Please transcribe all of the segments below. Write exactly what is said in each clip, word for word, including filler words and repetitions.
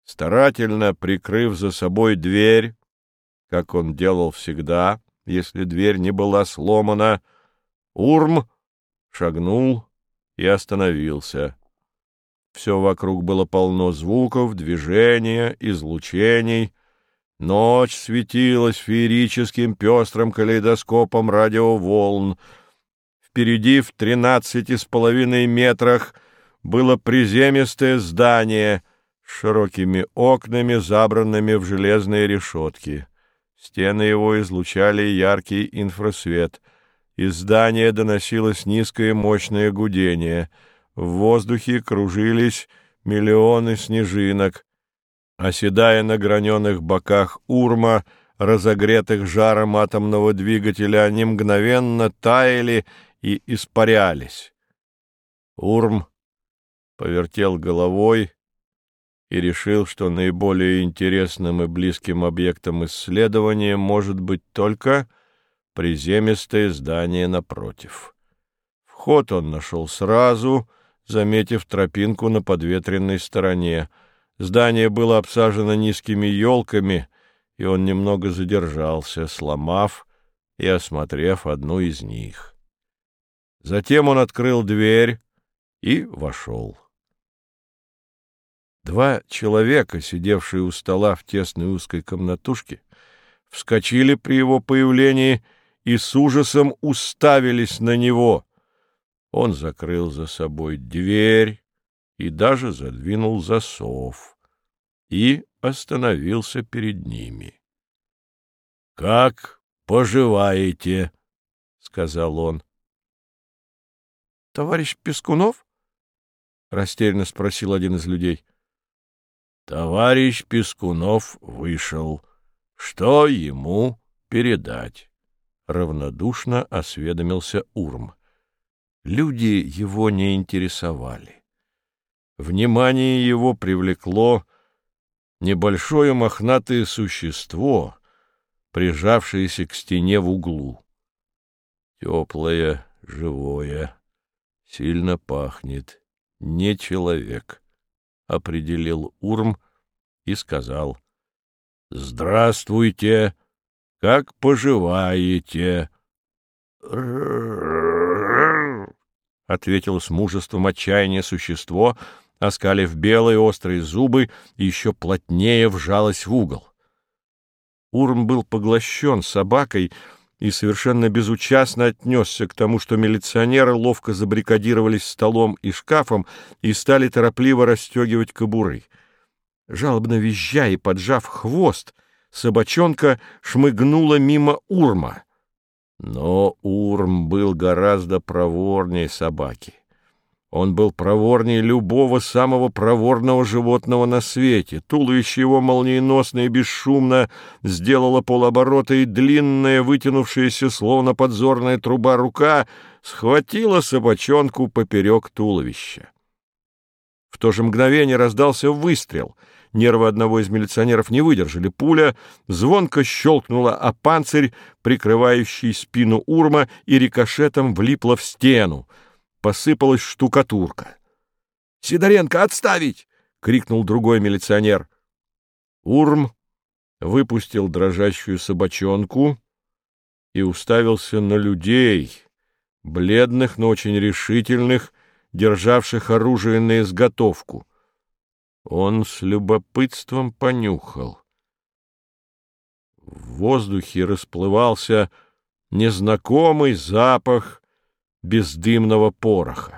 Старательно прикрыв за собой дверь, как он делал всегда, если дверь не была сломана, Урм шагнул и остановился. Все вокруг было полно звуков, движения, излучений. Ночь светилась феерическим пестрым калейдоскопом радиоволн. Впереди в тринадцати с половиной метрах было приземистое здание с широкими окнами, забранными в железные решетки. Стены его излучали яркий инфрасвет. Из здания доносилось низкое мощное гудение. В воздухе кружились миллионы снежинок. Оседая на граненых боках Урма, разогретых жаром атомного двигателя, они мгновенно таяли и испарялись. Урм повертел головой и решил, что наиболее интересным и близким объектом исследования может быть только приземистое здание напротив. Вход он нашел сразу, заметив тропинку на подветренной стороне. Здание было обсажено низкими елками, и он немного задержался, сломав и осмотрев одну из них. Затем он открыл дверь и вошел. Два человека, сидевшие у стола в тесной узкой комнатушке, вскочили при его появлении и с ужасом уставились на него. Он закрыл за собой дверь и даже задвинул засов и остановился перед ними. — Как поживаете? — сказал он. — Товарищ Пискунов? — растерянно спросил один из людей. — Товарищ Пискунов вышел. Что ему передать? — равнодушно осведомился Урм. Люди его не интересовали. Внимание его привлекло небольшое мохнатое существо, прижавшееся к стене в углу. Теплое, живое, сильно пахнет, не человек, — определил Урм и сказал: — Здравствуйте, как поживаете? — ответило с мужеством отчаяния существо, оскалив белые острые зубы, и еще плотнее вжалось в угол. Урм был поглощен собакой и совершенно безучастно отнесся к тому, что милиционеры ловко забаррикадировались столом и шкафом и стали торопливо расстегивать кобуры. Жалобно визжа и поджав хвост, собачонка шмыгнула мимо Урма. Но Урм был гораздо проворнее собаки. Он был проворнее любого самого проворного животного на свете. Туловище его молниеносно и бесшумно сделало полоборота, и длинная, вытянувшаяся, словно подзорная труба, рука схватила собачонку поперек туловища. В то же мгновение раздался выстрел. Нервы одного из милиционеров не выдержали. Пуля звонко щелкнула о панцирь, прикрывающий спину Урма, и рикошетом влипла в стену. Посыпалась штукатурка. — Сидоренко, отставить! — крикнул другой милиционер. Урм выпустил дрожащую собачонку и уставился на людей, бледных, но очень решительных, державших оружие на изготовку. Он с любопытством понюхал. В воздухе расплывался незнакомый запах бездымного пороха.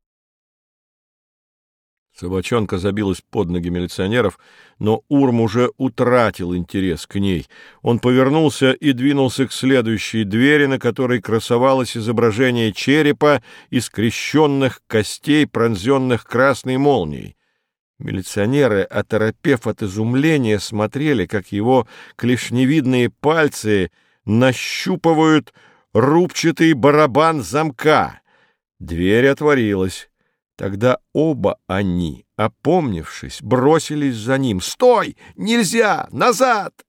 Собачонка забилась под ноги милиционеров, но Урм уже утратил интерес к ней. Он повернулся и двинулся к следующей двери, на которой красовалось изображение черепа и скрещенных костей, пронзенных красной молнией. Милиционеры, оторопев от изумления, смотрели, как его клешневидные пальцы нащупывают рубчатый барабан замка. Дверь отворилась. Тогда оба они, опомнившись, бросились за ним. «Стой! Нельзя! Назад!»